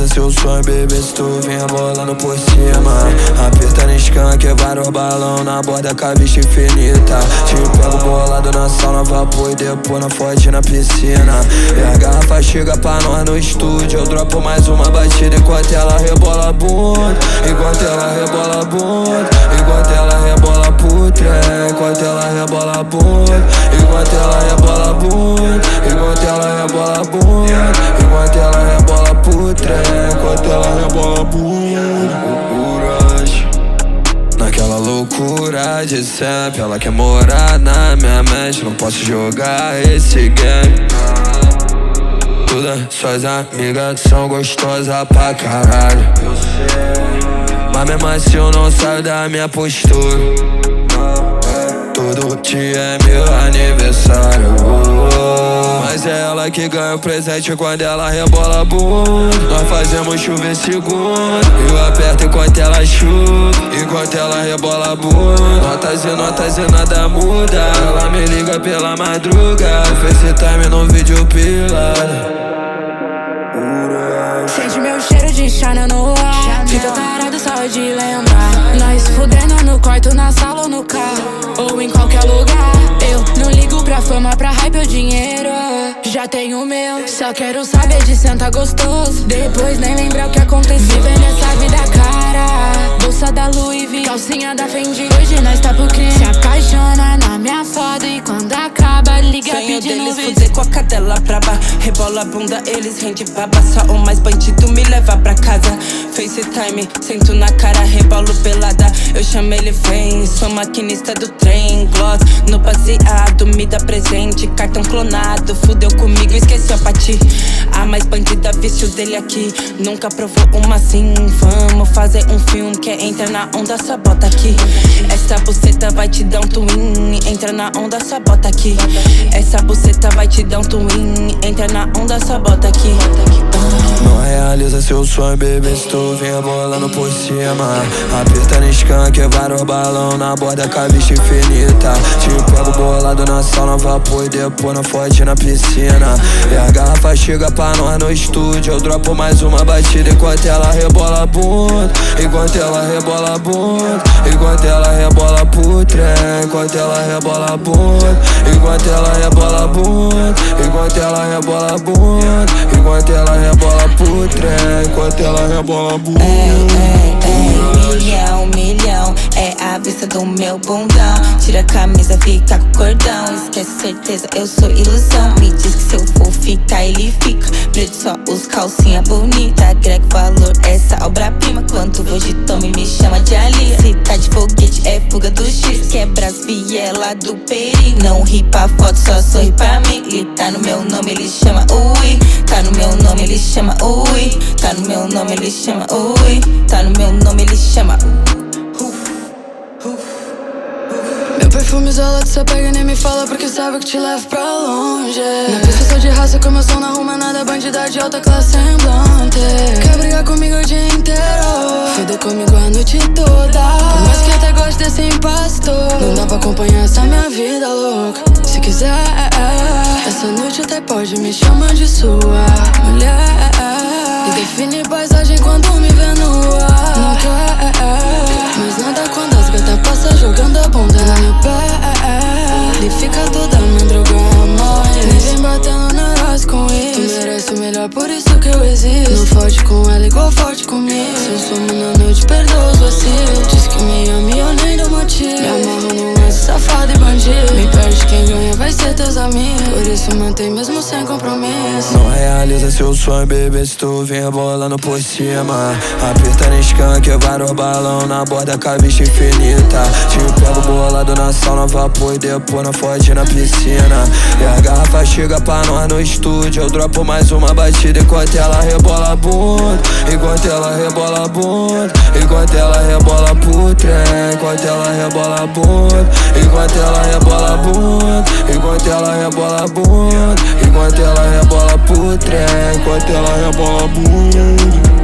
realiza seu sonho, bebê, se tu vem rebolando por cima. Aperta no skunk, vários balão na borda com a vista infinita. Te pego bolado na sauna, vapor e depois na forte na piscina. E a garrafa chega pra nós no estúdio, eu dropo mais uma batida enquanto ela rebola a bunda. Enquanto ela rebola a bunda, enquanto ela rebola pro trem. Enquanto ela rebola a bunda, enquanto ela rebola a bunda, enquanto ela rebola a bunda, enquanto ela rebola pro trem. Enquanto ela rebola a bunda. Naquela loucura de sempre, ela quer morar na minha mente. Não posso jogar esse game. Todas suas amigas são gostosas pra caralho, mas mesmo assim eu não saio da minha postura. Todo dia é meu aniversário, mas é ela que ganha o presente quando ela rebola a bunda. Nós fazemos chover segundo, eu aperto enquanto ela chuta. Enquanto ela rebola a bunda, notas e nada muda. Ela me liga pela madruga, FaceTime no vídeo pilado. Sente meu cheiro de Chanel no ar, fica tarado só de lembrar. Nós fudendo no quarto, na sala ou no carro, ou em qualquer lugar. Eu não ligo pra fama, pra hype ou dinheiro, já tenho o meu. Só quero saber de sentar gostoso, depois nem lembrar o que aconteceu. Vivendo essa vida cara, bolsa da Louis V, calcinha da Fendi. Hoje nós tá pro crime, se apaixona na minha foto e quando acaba liga sonho pedindo deles vídeo. fuder com a cadela braba, rebola a bunda, eles rende baba. Só o mais bandido me leva pra casa. FaceTime, sento na cara, rebolo pelada. Eu chamo ele, vem, sou maquinista do trem. Gloss no baseado, me dá presente. Cartão clonado, fudeu comigo, esqueceu pra ti. A mais bandida, vício dele aqui. Nunca provou uma assim. Vamos fazer um filme, quer entrar na onda, só bota aqui. Essa buceta vai te dar um twin. Entra na onda, só bota aqui. Essa buceta vai te dar um twin. Entra na onda, só bota aqui. Não realiza seu sonho, bebê, se tu vem rebolando por cima. Aperta no skunk, vários balão na borda com a vista infinita. Te pego bolado na sauna, vapor e depois na forte na piscina. E a garrafa chega pra nós no estúdio, eu dropo mais uma batida enquanto ela rebola a bunda. Enquanto ela rebola a bunda, enquanto ela rebola pro trem. Enquanto ela rebola a bunda, enquanto ela rebola a bunda, enquanto ela rebola a bunda, enquanto ela rebola pro trem. Enquanto ela rebola a bunda. Milhão, é a vista do meu bundão. Tira a camisa, fica com cordão. Esquece certeza, eu sou ilusão. Me diz que se eu for ficar, ele fica. Preto só os calcinha bonita. Agrega valor, essa obra-prima. Quanto vou de tome, me chama de Ali. Se tá de foguete, é fuga do X. Quebra as viela do peri. Não ri pra foto, só sorri pra mim. Ele tá no meu nome, ele chama Ui. Tá no meu nome, ele chama Ui. Tá no meu nome, ele chama Ui. Tá no meu nome, ele chama. Meu perfume isolado, cê pega e nem me fala porque sabe que te levo pra longe. Na pista sou de raça, como eu sou, não arruma nada. Bandida de alta classe semblante. Quer brigar comigo o dia inteiro, feder comigo a noite toda. Por mais que até goste desse impostor, não dá pra acompanhar essa minha vida louca. Se quiser, essa noite até pode me chamar de sua mulher. E define paisagem quando me vê nua. Não quer, mas nada quando as gatas passam jogando a bunda no meu pé. Ele fica toda madrugada, nem vem batendo neuróis com isso. Tu merece o melhor, por isso que eu existo. Não forte com ela igual forte comigo. Se eu sumo na noite, perdoa os vacilos. Diz que me ama e eu nem dou motivo. Me amarro num lance safado e bandido. Me perde, quem ganha vai ser teus amigos. Por isso mantém mesmo sem compromisso. Não realiza seu sonho, bebê, se tu vem rebolando por cima. Aperta no skunk, vários balão na borda com a vista infinita. Te pego bolado na sauna, vapor e depois na forte na piscina. E a garrafa chega pra nós no estúdio, eu dropo mais uma batida enquanto ela rebola a bunda. Enquanto ela rebola a bunda, enquanto ela rebola pro trem. Enquanto ela rebola a bunda, enquanto ela rebola a bunda, enquanto ela rebola a bunda, enquanto ela rebola pro trem. Enquanto ela rebola a bunda.